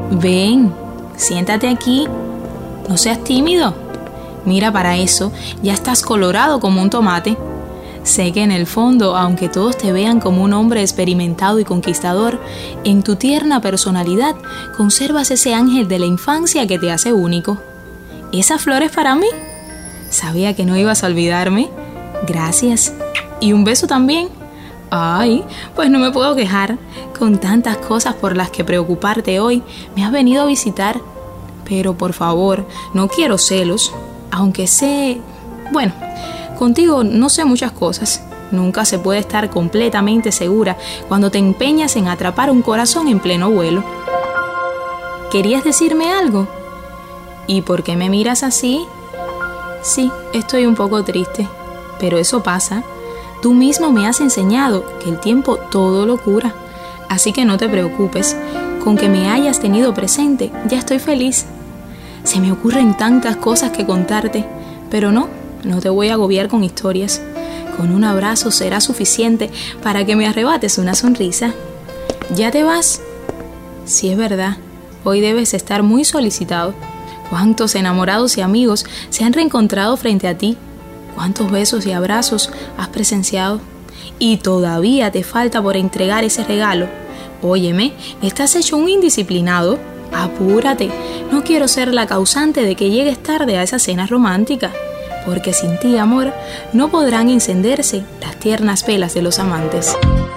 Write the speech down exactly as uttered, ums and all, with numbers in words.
Ven, siéntate aquí. No seas tímido. Mira para eso, ya estás colorado como un tomate. Sé que en el fondo, aunque todos te vean como un hombre experimentado y conquistador, en tu tierna personalidad conservas ese ángel de la infancia que te hace único. ¿Esa flor es para mí? Sabía que no ibas a olvidarme. Gracias. Y un beso también. Ay, pues no me puedo quejar. Con tantas cosas por las que preocuparte hoy, me has venido a visitar. Pero por favor, no quiero celos, aunque sé... Bueno, contigo no sé muchas cosas. Nunca se puede estar completamente segura cuando te empeñas en atrapar un corazón en pleno vuelo. ¿Querías decirme algo? ¿Y por qué me miras así? Sí, estoy un poco triste, pero eso pasa. Tú mismo me has enseñado que el tiempo todo lo cura. Así que no te preocupes, con que me hayas tenido presente, ya estoy feliz. Se me ocurren tantas cosas que contarte, pero no, no te voy a agobiar con historias. Con un abrazo será suficiente para que me arrebates una sonrisa. ¿Ya te vas? Sí, es verdad, hoy debes estar muy solicitado. ¿Cuántos enamorados y amigos se han reencontrado frente a ti? ¿Cuántos besos y abrazos has presenciado? Y todavía te falta por entregar ese regalo. Óyeme, estás hecho un indisciplinado. Apúrate, no quiero ser la causante de que llegues tarde a esa cena romántica, porque sin ti, amor, no podrán encenderse las tiernas velas de los amantes.